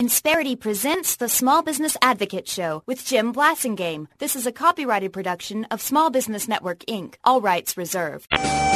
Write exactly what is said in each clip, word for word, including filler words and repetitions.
Insperity presents the Small Business Advocate Show with Jim Blasingame. This is a copyrighted production of Small Business Network, Incorporated. All rights reserved.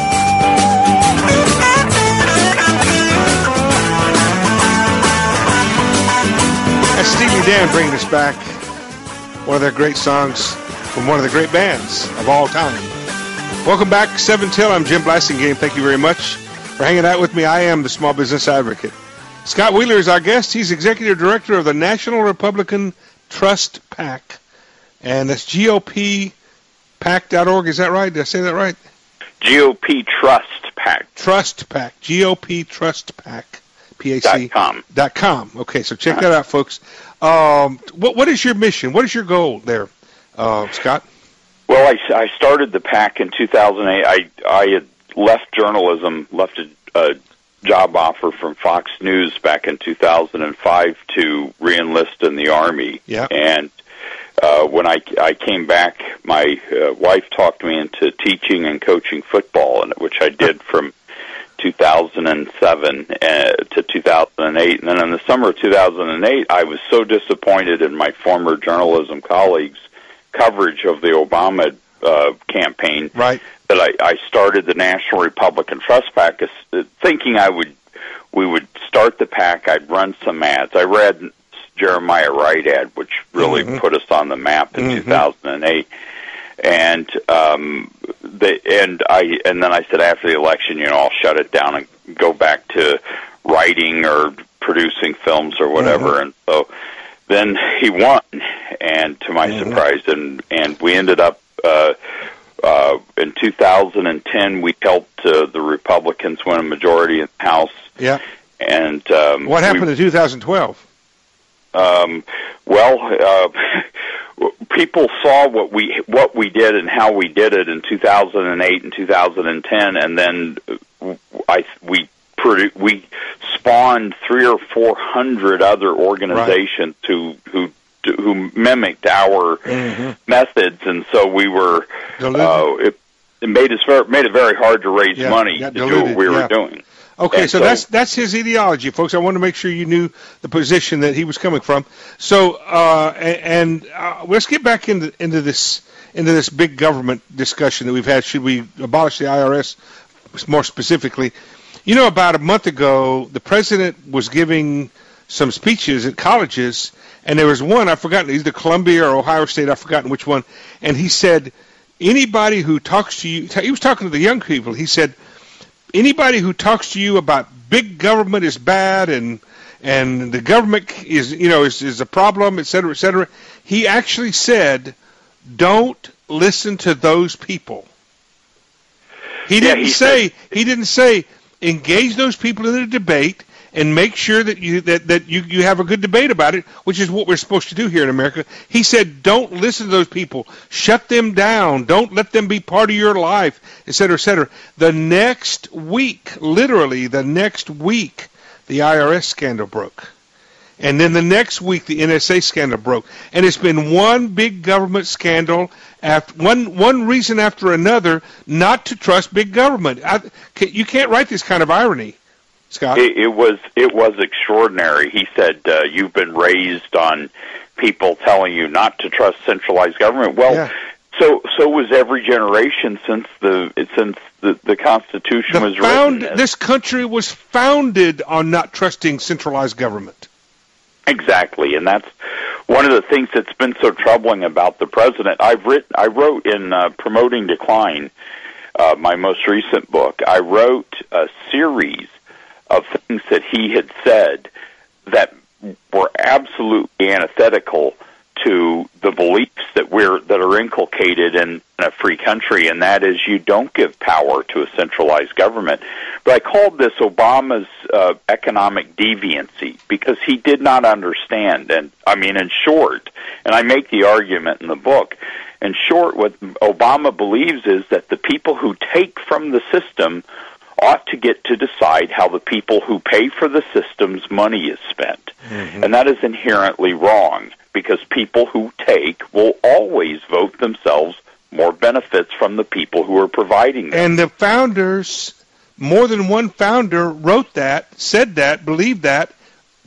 That's Steely Dan bringing us back. One of their great songs from one of the great bands of all time. Welcome back, seven till. I'm Jim Blasingame. Thank you very much for hanging out with me. I am the Small Business Advocate. Scott Wheeler is our guest. He's Executive Director of the National Republican Trust PAC. And that's G O P pac dot org. Is that right? Did I say that right? G O P Trust PAC. Trust PAC. G O P Trust PAC. P A C. Dot com. Dot com. Okay, so check that out, folks. Um, what, what is your mission? What is your goal there, uh, Scott? Well, I, I started the PAC in two thousand eight. I, I had left journalism, left a, a job offer from Fox News back in two thousand five to re-enlist in the Army. Yeah. And uh, when I, I came back, my uh, wife talked me into teaching and coaching football, and which I did from two thousand seven uh, to two thousand eight. And then in the summer of two thousand eight, I was so disappointed in my former journalism colleagues' coverage of the Obama uh, campaign, right, that I, I started the National Republican Trust PAC, uh, thinking I would we would start the PAC. I'd run some ads. I read Jeremiah Wright ad, which really mm-hmm. put us on the map in mm-hmm. two thousand eight. And um, the, and I and then I said after the election, you know, I'll shut it down and go back to writing or producing films or whatever. Mm-hmm. And so then he won, and to my mm-hmm. surprise, and and we ended up uh, uh, in two thousand ten. We helped uh, the Republicans win a majority in the House. Yeah. And um, what happened we, in two thousand twelve? Um, well. Uh, People saw what we what we did and how we did it in two thousand eight and two thousand ten, and then I we produ- we spawned three or four hundred other organizations right. who who who mimicked our mm-hmm. methods, and so we were uh, it, it made us very, made it very hard to raise yeah, money to diluted, do what we yeah. were doing. Okay, so, so that's that's his ideology, folks. I want to make sure you knew the position that he was coming from. So, uh, and, and uh, let's get back into into this into this big government discussion that we've had. Should we abolish the I R S more specifically? You know, about a month ago, the president was giving some speeches at colleges, and there was one, I've forgotten, either Columbia or Ohio State, I've forgotten which one, and he said, anybody who talks to you, he was talking to the young people, he said, anybody who talks to you about big government is bad and and the government is you know is, is a problem, et cetera, et cetera, he actually said, don't listen to those people. He yeah, didn't he say said, he didn't say engage those people in a debate and make sure that you that, that you, you have a good debate about it, which is what we're supposed to do here in America. He said, don't listen to those people. Shut them down. Don't let them be part of your life, et cetera, et cetera. The next week, literally the next week, the I R S scandal broke. And then the next week, the N S A scandal broke. And it's been one big government scandal, after one one reason after another not to trust big government. I, you can't write this kind of irony. Scott? It, it was it was extraordinary. He said, uh, you've been raised on people telling you not to trust centralized government. Well, yeah. so so was every generation since the since the, the Constitution the was found, written. This country was founded on not trusting centralized government. Exactly, and that's one of the things that's been so troubling about the president. I've written, I wrote in uh, Promoting Decline, uh, my most recent book, I wrote a series of things that he had said that were absolutely antithetical to the beliefs that we're that are inculcated in, in a free country, and that is you don't give power to a centralized government. But I called this Obama's uh, economic deviancy because he did not understand. And I mean, in short, and I make the argument in the book, in short, what Obama believes is that the people who take from the system ought to get to decide how the people who pay for the system's money is spent. Mm-hmm. And that is inherently wrong, because people who take will always vote themselves more benefits from the people who are providing them. And the founders, more than one founder wrote that, said that, believed that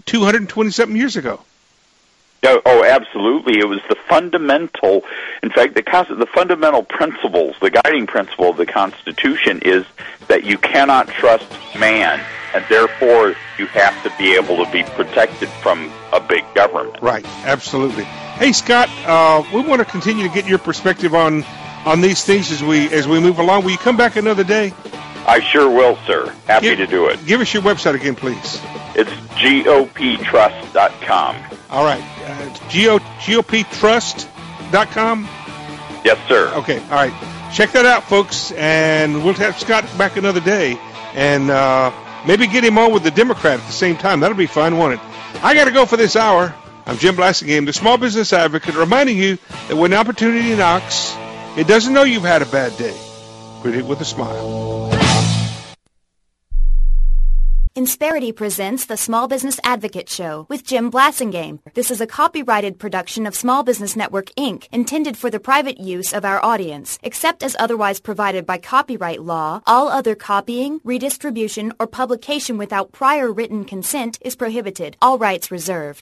two hundred twenty something years ago. Oh, oh, absolutely. It was the fundamental, in fact, the, the fundamental principles, the guiding principle of the Constitution is that you cannot trust man, and therefore you have to be able to be protected from a big government. Right, absolutely. Hey, Scott, uh, we want to continue to get your perspective on on these things as we as we move along. Will you come back another day? I sure will, sir. Happy give, to do it. Give us your website again, please. It's G O P trust dot com. All right. Uh, G O P trust dot com? Yes, sir. Okay. All right. Check that out, folks, and we'll have Scott back another day, and uh, maybe get him on with the Democrat at the same time. That'll be fun, won't it? I got to go for this hour. I'm Jim Blasingame, the Small Business Advocate, reminding you that when opportunity knocks, it doesn't know you've had a bad day. Greet it with a smile. Insperity presents the Small Business Advocate Show with Jim Blasingame. This is a copyrighted production of Small Business Network, Incorporated, intended for the private use of our audience. Except as otherwise provided by copyright law, all other copying, redistribution, or publication without prior written consent is prohibited. All rights reserved.